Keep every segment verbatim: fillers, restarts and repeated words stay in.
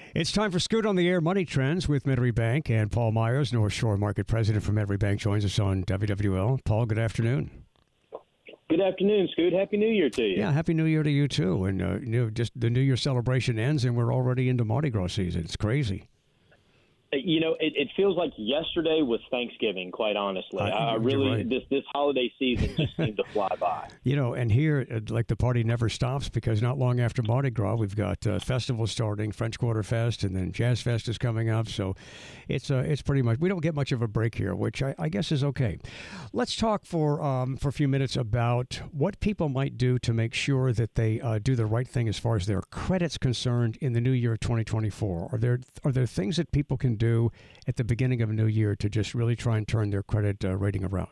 It's time for Scoot on the Air Money Trends with Metairie Bank, and Paul Myers, North Shore Market President for Metairie Bank, joins us on W W L. Paul, good afternoon. Good afternoon, Scoot. Happy New Year to you. Yeah, Happy New Year to you, too. And uh, you know, just the New Year celebration ends, and we're already into Mardi Gras season. It's crazy. You know, it, it feels like yesterday was Thanksgiving, quite honestly. Uh, I really, right. this this holiday season just seemed to fly by. You know, and here, uh, like, the party never stops, because not long after Mardi Gras, we've got uh, festivals starting, French Quarter Fest, and then Jazz Fest is coming up. So it's uh, it's pretty much, we don't get much of a break here, which I, I guess is okay. Let's talk for um, for a few minutes about what people might do to make sure that they uh, do the right thing as far as their credit's concerned in the new year of twenty twenty-four. Are there are there things that people can do at the beginning of a new year to just really try and turn their credit uh, rating around?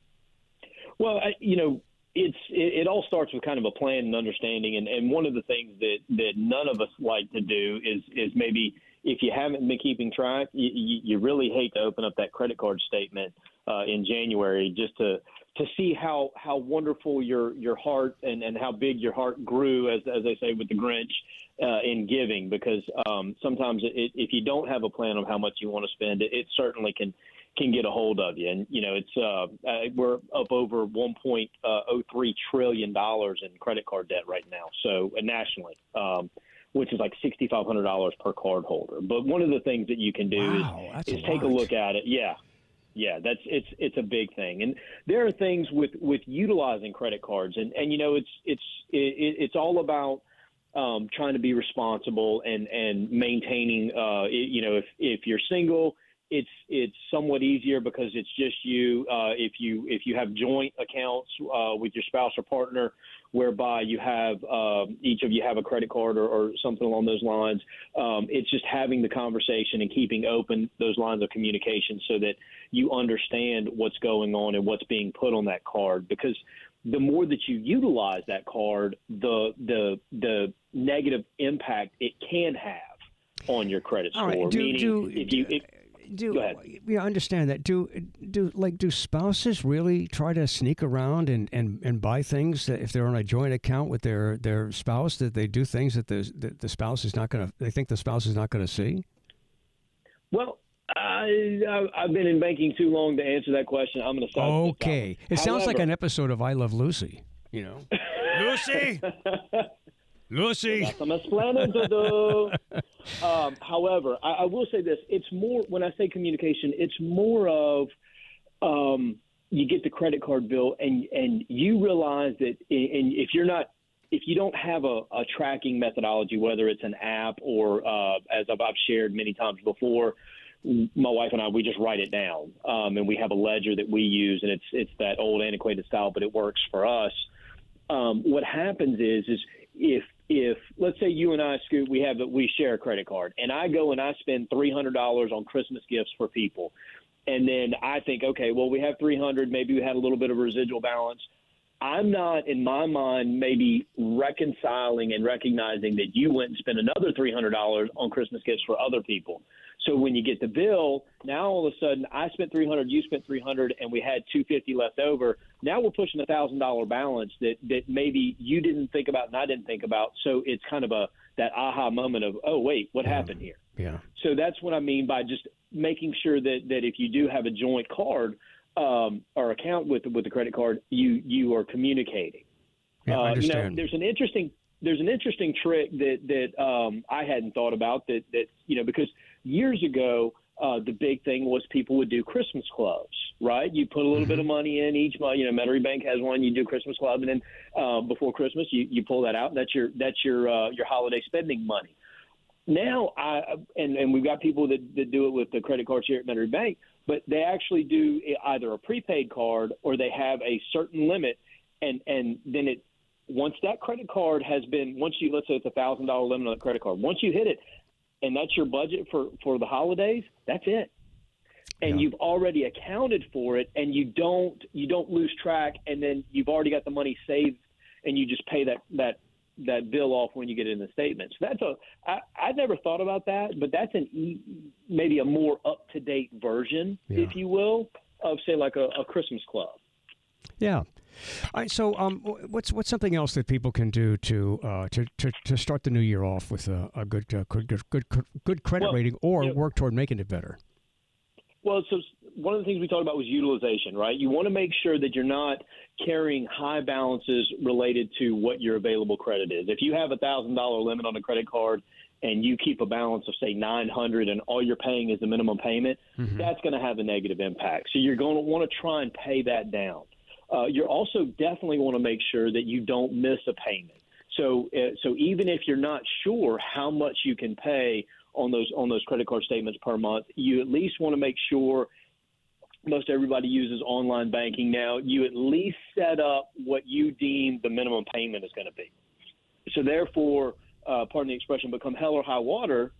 Well, I, you know, it's it, it all starts with kind of a plan and understanding. And, and one of the things that, that none of us like to do is is maybe if you haven't been keeping track, you, you, you really hate to open up that credit card statement uh, in January just to to see how, how wonderful your your heart and, and how big your heart grew, as as they say with the Grinch, uh, in giving. Because um, sometimes it, if you don't have a plan of how much you want to spend, it, it certainly can can get a hold of you. And you know, it's uh, uh, we're up over one point oh three trillion dollars in credit card debt right now. So uh, nationally. Um, which is like six thousand five hundred dollars per card holder. But one of the things that you can do wow, is, is take a look at it. Yeah. Yeah, that's it's it's a big thing. And there are things with, with utilizing credit cards. And, and, you know, it's it's it, it's all about um, trying to be responsible and, and maintaining, uh, it, you know, if, if you're single, it's it's somewhat easier because it's just you. Uh, if you if you have joint accounts uh, with your spouse or partner, whereby you have uh, each of you have a credit card or, or something along those lines, um, it's just having the conversation and keeping open those lines of communication so that you understand what's going on and what's being put on that card. Because the more that you utilize that card, the the the negative impact it can have on your credit score. All right. Do, Meaning, do, if you if, Do Go ahead. Yeah, I understand that. Do do like do spouses really try to sneak around and, and, and buy things that if they're on a joint account with their, their spouse, that they do things that the that the spouse is not going to they think the spouse is not going to see? Well, I, I I've been in banking too long to answer that question. I'm going to stop. Okay, it sounds like an episode of I Love Lucy. You know, Lucy. Lucy. Some explaining to do. Um, however, I, I will say this: it's more when I say communication, it's more of um, you get the credit card bill and and you realize that, and if you're not, if you don't have a, a tracking methodology, whether it's an app or uh, as I've, I've shared many times before, my wife and I we just write it down, um, and we have a ledger that we use, and it's it's that old antiquated style, but it works for us. Um, what happens is is if if let's say you and I, Scoot, we have we share a credit card, and I go and I spend three hundred dollars on Christmas gifts for people, and then I think, okay, well, we have three hundred, maybe we had a little bit of residual balance. I'm not, in my mind, maybe reconciling and recognizing that you went and spent another three hundred dollars on Christmas gifts for other people. So when you get the bill, now all of a sudden I spent three hundred dollars, you spent three hundred dollars, and we had two hundred fifty dollars left over. Now we're pushing a one thousand dollars balance that, that maybe you didn't think about and I didn't think about. So it's kind of a that aha moment of, oh, wait, what yeah. happened here? Yeah. So that's what I mean by just making sure that, that if you do have a joint card um, or account with with the credit card, you you are communicating. Yeah, I understand. Uh, you know, there's an interesting there's an interesting trick that that um, I hadn't thought about that that you know because years ago uh, the big thing was people would do Christmas clubs, right? You put a little mm-hmm. bit of money in each month. You know, Metairie Bank has one. You do Christmas club, and then uh, before Christmas you, you pull that out. And that's your that's your uh, your holiday spending money. Now, I and, and we've got people that, that do it with the credit cards here at Metairie Bank, but they actually do either a prepaid card or they have a certain limit, and, and then it once that credit card has been once you let's say it's a thousand dollar limit on the credit card, once you hit it, and that's your budget for, for the holidays, that's it, and yeah. you've already accounted for it, and you don't you don't lose track, and then you've already got the money saved, and you just pay that that. that bill off when you get in the statement. So that's a, I, I never thought about that, but that's an e, maybe a more up-to-date version, yeah. if you will, of say like a, a Christmas club. Yeah. All right, so um, what's what's something else that people can do to uh, to, to to start the new year off with a, a good, uh, good good good good credit well, rating, or you know, work toward making it better? Well, so one of the things we talked about was utilization, right? You want to make sure that you're not carrying high balances related to what your available credit is. If you have a one thousand dollars limit on a credit card and you keep a balance of, say, nine hundred dollars and all you're paying is the minimum payment, mm-hmm. that's going to have a negative impact. So you're going to want to try and pay that down. Uh, you also definitely want to make sure that you don't miss a payment. So, uh, so even if you're not sure how much you can pay on those on those credit card statements per month, you at least want to make sure. Most everybody uses online banking now. You at least set up what you deem the minimum payment is going to be. So therefore, uh, pardon the expression, become hell or high water,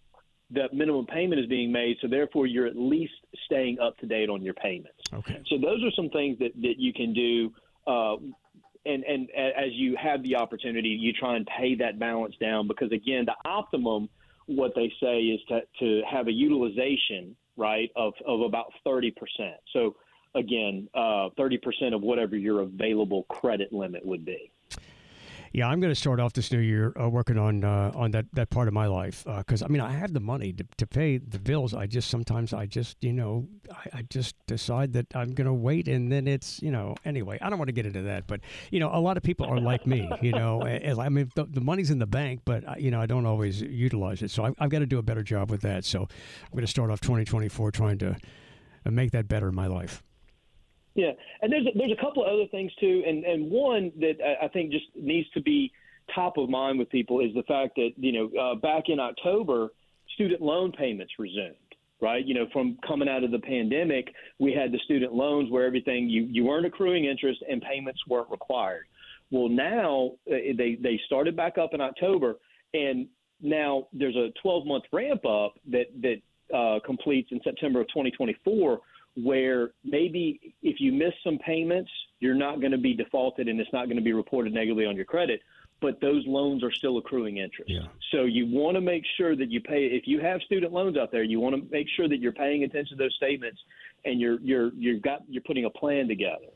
that minimum payment is being made. So therefore, you're at least staying up to date on your payments. Okay. So those are some things that, that you can do. Uh, and, and as you have the opportunity, you try and pay that balance down because, again, the optimum, what they say is to, to have a utilization right, of, of about thirty percent. So, again, uh, thirty percent of whatever your available credit limit would be. Yeah, I'm going to start off this new year uh, working on uh, on that, that part of my life because, uh, I mean, I have the money to, to pay the bills. I just sometimes I just, you know, I, I just decide that I'm going to wait and then it's, you know, anyway, I don't want to get into that. But, you know, a lot of people are like me, you know, as, I mean, the, the money's in the bank, but, you know, I don't always utilize it. So I, I've got to do a better job with that. So I'm going to start off twenty twenty-four trying to uh, make that better in my life. Yeah, and there's a, there's a couple of other things too, and and one that I think just needs to be top of mind with people is the fact that you know uh, back in October, student loan payments resumed. Right, you know, from coming out of the pandemic, we had the student loans where everything you you weren't accruing interest and payments weren't required. Well, now uh, they they started back up in October, and now there's a twelve month ramp up that that uh, completes in September of twenty twenty-four. Where maybe if you miss some payments, you're not going to be defaulted and it's not going to be reported negatively on your credit, but those loans are still accruing interest. Yeah. So you want to make sure that you pay. If you have student loans out there, you want to make sure that you're paying attention to those statements and you're you're you've got you're putting a plan together.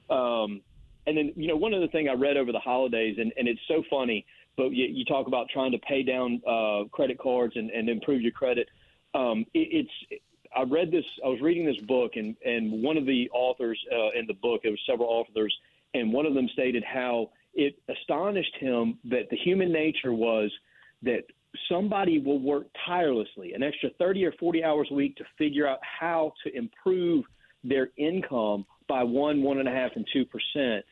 Um, and then you know one other thing I read over the holidays, and, and it's so funny, but you, you talk about trying to pay down uh, credit cards and, and improve your credit. Um, it, it's I read this. I was reading this book, and, and one of the authors uh, in the book, there were several authors, and one of them stated how it astonished him that the human nature was that somebody will work tirelessly, an extra thirty or forty hours a week to figure out how to improve their income by one, one and a half, and two percent,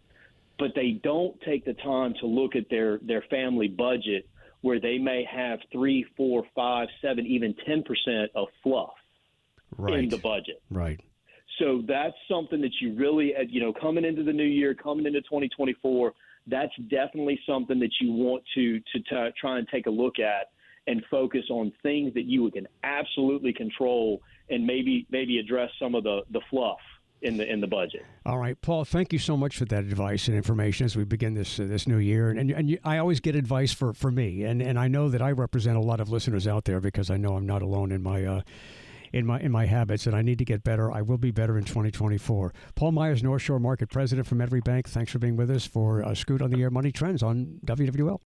but they don't take the time to look at their, their family budget where they may have three, four, five, seven, even ten percent of fluff. Right. In the budget. Right. So that's something that you really, you know, coming into the new year, coming into twenty twenty-four, that's definitely something that you want to to t- try and take a look at and focus on things that you can absolutely control and maybe maybe address some of the, the fluff in the in the budget. All right, Paul, thank you so much for that advice and information as we begin this uh, this new year. And and, and you, I always get advice for, for me, and, and I know that I represent a lot of listeners out there because I know I'm not alone in my uh, in my in my habits, and I need to get better. I will be better in twenty twenty-four. Paul Myers, North Shore Market President from Every Bank. Thanks for being with us for uh, Scoot on the Air Money Trends on W W L.